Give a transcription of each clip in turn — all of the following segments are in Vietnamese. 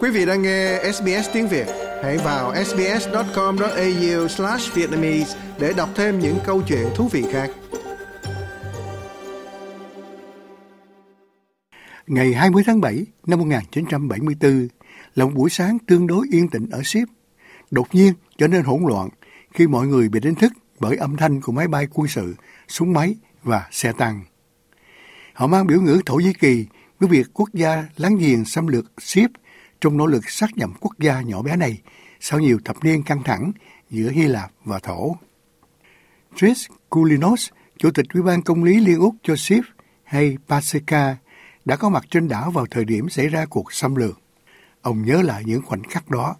Quý vị đang nghe SBS tiếng Việt. Hãy vào sbs.com.au/vietnamese để đọc thêm những câu chuyện thú vị khác. Ngày 20 tháng 7 năm 1974 là một buổi sáng tương đối yên tĩnh ở Ship. Đột nhiên trở nên hỗn loạn khi mọi người bị đánh thức bởi âm thanh của máy bay quân sự, súng máy và xe tăng. Họ mang biểu ngữ Thổ Nhĩ Kỳ với việc quốc gia láng giềng xâm lược Ship trong nỗ lực xác nhận quốc gia nhỏ bé này sau nhiều thập niên căng thẳng giữa Hy Lạp và Thổ. Tris Koulinos, Chủ tịch Ủy ban Công lý Liên Úc cho Ship hay Paseka, đã có mặt trên đảo vào thời điểm xảy ra cuộc xâm lược. Ông nhớ lại những khoảnh khắc đó.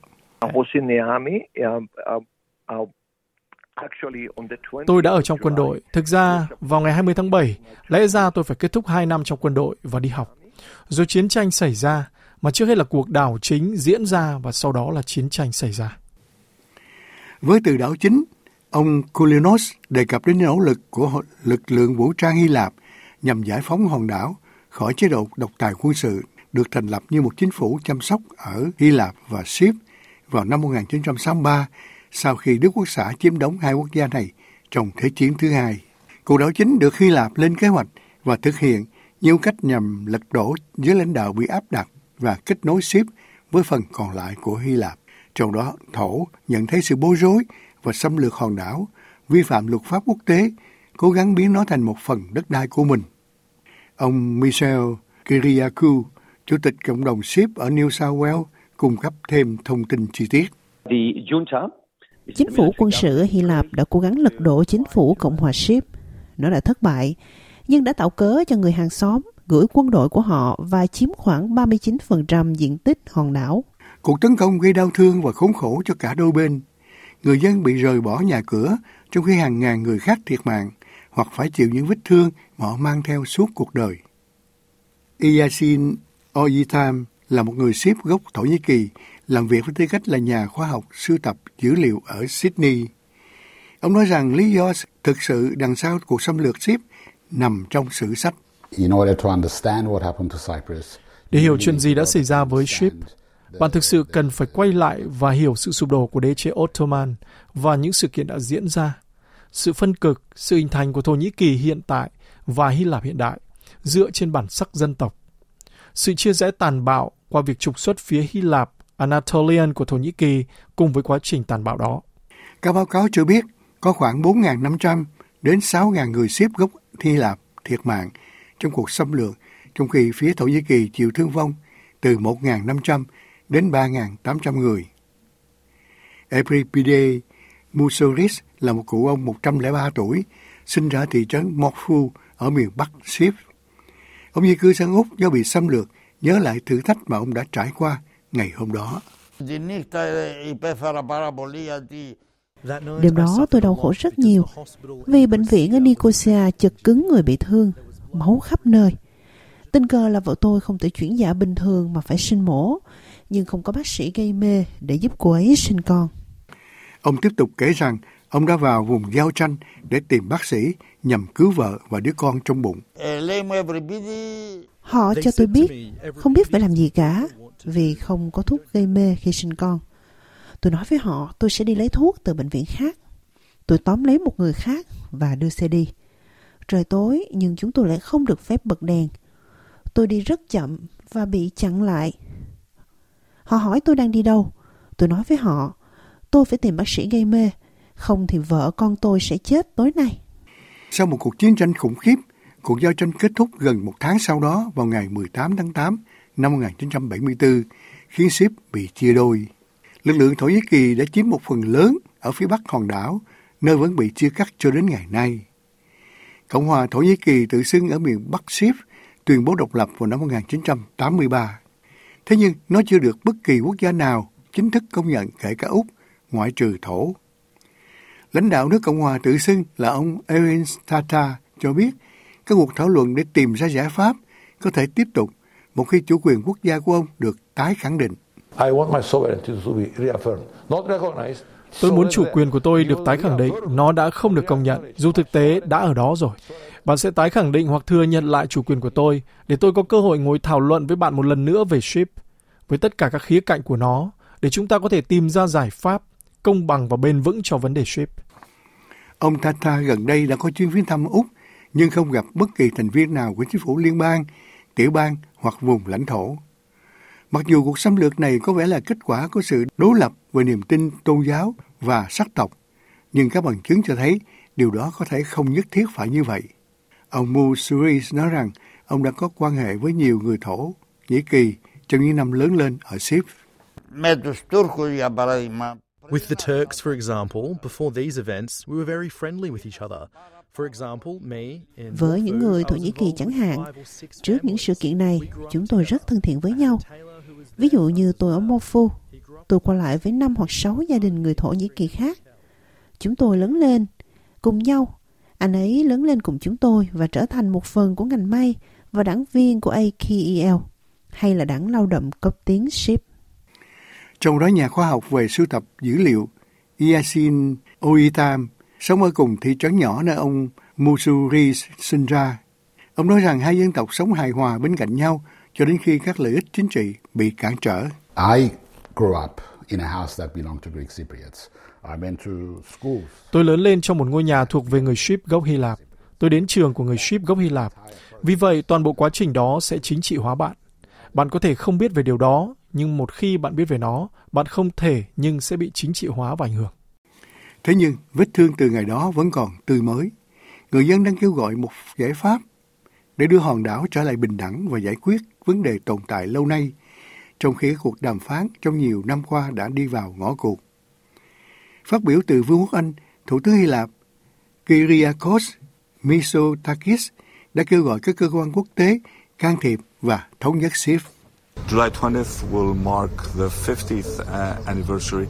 Tôi đã ở trong quân đội. Thực ra, vào ngày 20 tháng 7, lẽ ra tôi phải kết thúc 2 năm trong quân đội và đi học. Rồi chiến tranh xảy ra, mà trước hết là cuộc đảo chính diễn ra và sau đó là chiến tranh xảy ra. Với từ đảo chính, ông Koulinos đề cập đến nỗ lực của lực lượng vũ trang Hy Lạp nhằm giải phóng hòn đảo khỏi chế độ độc tài quân sự được thành lập như một chính phủ chăm sóc ở Hy Lạp và Ship vào năm 1963 sau khi Đức Quốc xã chiếm đóng hai quốc gia này trong Thế chiến thứ hai. Cuộc đảo chính được Hy Lạp lên kế hoạch và thực hiện nhiều cách nhằm lật đổ giới lãnh đạo bị áp đặt và kết nối Ship với phần còn lại của Hy Lạp. Trong đó, Thổ nhận thấy sự bối rối và xâm lược hòn đảo, vi phạm luật pháp quốc tế, cố gắng biến nó thành một phần đất đai của mình. Ông Michel Kyriakou, Chủ tịch Cộng đồng Ship ở New South Wales, cung cấp thêm thông tin chi tiết. Chính phủ quân sự ở Hy Lạp đã cố gắng lật đổ chính phủ Cộng hòa Ship. Nó đã thất bại, nhưng đã tạo cớ cho người hàng xóm gửi quân đội của họ và chiếm khoảng 39% diện tích hòn đảo. Cuộc tấn công gây đau thương và khốn khổ cho cả đôi bên. Người dân bị rời bỏ nhà cửa, trong khi hàng ngàn người khác thiệt mạng hoặc phải chịu những vết thương mà họ mang theo suốt cuộc đời. Yasin Oyitam là một người Ship gốc Thổ Nhĩ Kỳ, làm việc với tư cách là nhà khoa học sưu tập dữ liệu ở Sydney. Ông nói rằng lý do thực sự đằng sau cuộc xâm lược Ship nằm trong sử sách. Để hiểu chuyện gì đã xảy ra với Ship, bạn thực sự cần phải quay lại và hiểu sự sụp đổ của đế chế Ottoman và những sự kiện đã diễn ra. Sự phân cực, sự hình thành của Thổ Nhĩ Kỳ hiện tại và Hy Lạp hiện đại dựa trên bản sắc dân tộc. Sự chia rẽ tàn bạo qua việc trục xuất phía Hy Lạp, Anatolian của Thổ Nhĩ Kỳ cùng với quá trình tàn bạo đó. Các báo cáo cho biết có khoảng 4.500 đến 6.000 người Ship gốc Hy Lạp thiệt mạng trong cuộc xâm lược, trong khi phía Thổ Nhĩ Kỳ chịu thương vong từ 1.500 đến 3.800 người. Epripide Musoris là một cụ ông 103 tuổi, sinh ra thị trấn Morphu ở miền Bắc Ship. Ông di cư sang Úc do bị xâm lược, nhớ lại thử thách mà ông đã trải qua ngày hôm đó. Đêm đó tôi đau khổ rất nhiều, vì bệnh viện ở Nicosia chật cứng người bị thương, máu khắp nơi. Tình cờ là vợ tôi không thể chuyển dạ bình thường mà phải sinh mổ, nhưng không có bác sĩ gây mê để giúp cô ấy sinh con. Ông tiếp tục kể rằng ông đã vào vùng giao tranh để tìm bác sĩ nhằm cứu vợ và đứa con trong bụng. Họ cho tôi biết không biết phải làm gì cả vì không có thuốc gây mê khi sinh con. Tôi nói với họ tôi sẽ đi lấy thuốc từ bệnh viện khác. Tôi tóm lấy một người khác và đưa xe đi. Trời tối nhưng chúng tôi lại không được phép bật đèn. Tôi đi rất chậm và bị chặn lại. Họ hỏi tôi đang đi đâu. Tôi nói với họ tôi phải tìm bác sĩ gây mê, không thì vợ con tôi sẽ chết tối nay. Sau một cuộc chiến tranh khủng khiếp, cuộc giao tranh kết thúc gần 1 tháng sau đó vào ngày 18 tháng 8 năm 1974, khiến Ship bị chia đôi. Lực lượng Thổ Nhĩ Kỳ đã chiếm một phần lớn ở phía bắc hòn đảo, nơi vẫn bị chia cắt cho đến ngày nay. Cộng hòa Thổ Nhĩ Kỳ tự xưng ở miền Bắc Ship tuyên bố độc lập vào năm 1983. Thế nhưng nó chưa được bất kỳ quốc gia nào chính thức công nhận, kể cả Úc, ngoại trừ Thổ. Lãnh đạo nước Cộng hòa tự xưng là ông Erin Tata cho biết các cuộc thảo luận để tìm ra giải pháp có thể tiếp tục một khi chủ quyền quốc gia của ông được tái khẳng định. Tôi muốn chủ quyền của tôi được tái khẳng định, nó đã không được công nhận, dù thực tế đã ở đó rồi. Bạn sẽ tái khẳng định hoặc thừa nhận lại chủ quyền của tôi để tôi có cơ hội ngồi thảo luận với bạn một lần nữa về Ship. với tất cả các khía cạnh của nó để chúng ta có thể tìm ra giải pháp công bằng và bền vững cho vấn đề SHIP. Ông Tata gần đây đã có chuyến viếng thăm Úc nhưng không gặp bất kỳ thành viên nào của chính phủ liên bang, tiểu bang hoặc vùng lãnh thổ. Mặc dù cuộc xâm lược này có vẻ là kết quả của sự đối lập về niềm tin tôn giáo và sắc tộc, nhưng các bằng chứng cho thấy điều đó có thể không nhất thiết phải như vậy. Ông Musuris nói rằng ông đã có quan hệ với nhiều người Thổ Nhĩ Kỳ trong những năm lớn lên ở SHIP. With the Turks, for example, before these events, we were very friendly with each other. For example, với những người Thổ Nhĩ Kỳ chẳng hạn, trước những sự kiện này, chúng tôi rất thân thiện với nhau. Ví dụ như tôi ở Mofu, tôi qua lại với 5 hoặc 6 gia đình người Thổ Nhĩ Kỳ khác. Chúng tôi lớn lên cùng nhau. Anh ấy lớn lên cùng chúng tôi và trở thành một phần của ngành may và đảng viên của AKEL, hay là đảng lao động cấp tiến SHIP. Trong đó nhà khoa học về sưu tập dữ liệu Yasin Oitam sống ở cùng thị trấn nhỏ nơi ông Musuri sinh ra. Ông nói rằng hai dân tộc sống hài hòa bên cạnh nhau cho đến khi các lợi ích chính trị bị cản trở. I grew up in a house that belonged to Greek Cypriots. I went to schools. Tôi lớn lên trong một ngôi nhà thuộc về người SHIP gốc Hy Lạp. Tôi đến trường của người SHIP gốc Hy Lạp. Vì vậy, toàn bộ quá trình đó sẽ chính trị hóa bạn. Bạn có thể không biết về điều đó, nhưng một khi bạn biết về nó, bạn không thể nhưng sẽ bị chính trị hóa và ảnh hưởng. Thế nhưng, vết thương từ ngày đó vẫn còn tươi mới. Người dân đang kêu gọi một giải pháp để đưa hòn đảo trở lại bình đẳng và giải quyết vấn đề tồn tại lâu nay, trong khi cuộc đàm phán trong nhiều năm qua đã đi vào ngõ cụt. Phát biểu từ Vương quốc Anh, Thủ tướng Hy Lạp Kyriakos Mitsotakis đã kêu gọi các cơ quan quốc tế can thiệp và thống nhất SHIP. July 20th will mark the 50th anniversary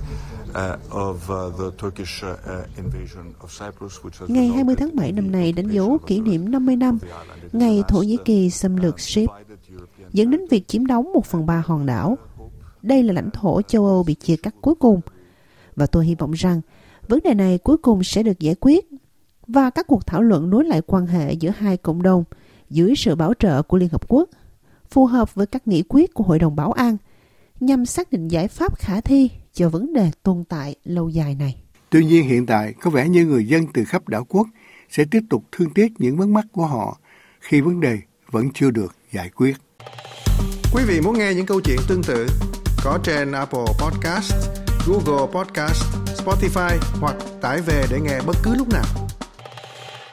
of the Turkish invasion of Cyprus, which has Ngày 20 tháng 7 năm nay đánh dấu kỷ niệm 50 năm ngày Thổ Nhĩ Kỳ xâm lược SHIP, dẫn đến việc chiếm đóng 1/3 hòn đảo. Đây là lãnh thổ châu Âu bị chia cắt cuối cùng, và tôi hy vọng rằng vấn đề này cuối cùng sẽ được giải quyết và các cuộc thảo luận nối lại quan hệ giữa hai cộng đồng dưới sự bảo trợ của Liên Hợp Quốc, phù hợp với các nghị quyết của Hội đồng Bảo an, nhằm xác định giải pháp khả thi cho vấn đề tồn tại lâu dài này. Tuy nhiên hiện tại có vẻ như người dân từ khắp đảo quốc sẽ tiếp tục thương tiếc những vướng mắc của họ khi vấn đề vẫn chưa được giải quyết. Quý vị muốn nghe những câu chuyện tương tự có trên Apple Podcast, Google Podcast, Spotify hoặc tải về để nghe bất cứ lúc nào.